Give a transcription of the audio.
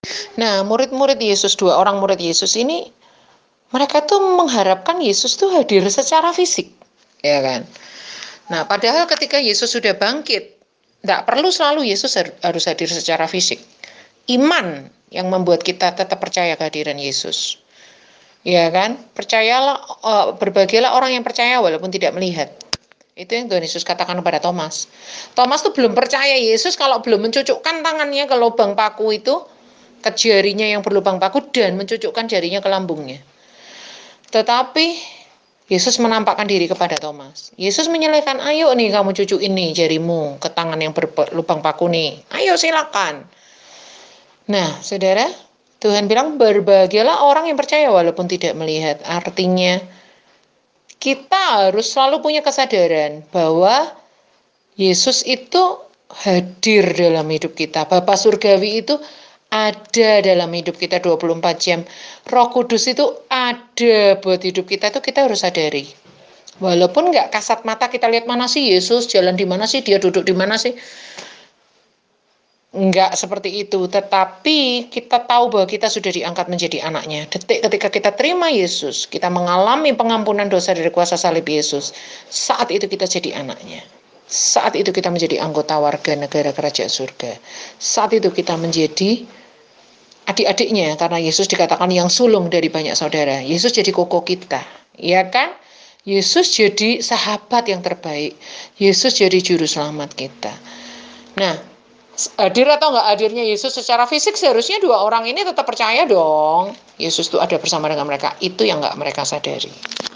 Nah, murid-murid Yesus, dua orang murid Yesus ini, mereka tuh mengharapkan Yesus tuh hadir secara fisik, ya kan? Nah, padahal ketika Yesus sudah bangkit, tidak perlu selalu Yesus harus hadir secara fisik. Iman yang membuat kita tetap percaya kehadiran Yesus. Ya kan? Percayalah, berbahagialah orang yang percaya walaupun tidak melihat. Itu yang Tuhan Yesus katakan kepada Thomas. Thomas tuh belum percaya Yesus kalau belum mencucukkan tangannya ke lubang paku itu, ke jarinya yang berlubang paku, dan mencucukkan jarinya ke lambungnya. Tetapi Yesus menampakkan diri kepada Thomas. Yesus menyelesaikan, ayo nih kamu cucukin nih jarimu ke tangan yang berlubang paku nih. Ayo silakan. Nah, saudara, Tuhan bilang berbahagialah orang yang percaya walaupun tidak melihat. Artinya, kita harus selalu punya kesadaran bahwa Yesus itu hadir dalam hidup kita. Bapa Surgawi itu ada dalam hidup kita 24 jam. Roh Kudus itu ada buat hidup kita, itu kita harus sadari. Walaupun nggak kasat mata kita lihat mana sih Yesus, jalan di mana sih, dia duduk di mana sih. Enggak seperti itu, tetapi kita tahu bahwa kita sudah diangkat menjadi anaknya. Detik ketika kita terima Yesus, kita mengalami pengampunan dosa dari kuasa salib Yesus. Saat itu kita jadi anaknya. Saat itu kita menjadi anggota warga negara kerajaan surga. Saat itu kita menjadi adik-adiknya, karena Yesus dikatakan yang sulung dari banyak saudara. Yesus jadi koko kita, ya kan? Yesus jadi sahabat yang terbaik. Yesus jadi juru selamat kita. Nah, hadir atau nggak hadirnya Yesus secara fisik, seharusnya dua orang ini tetap percaya dong Yesus itu ada bersama dengan mereka. Itu yang nggak mereka sadari.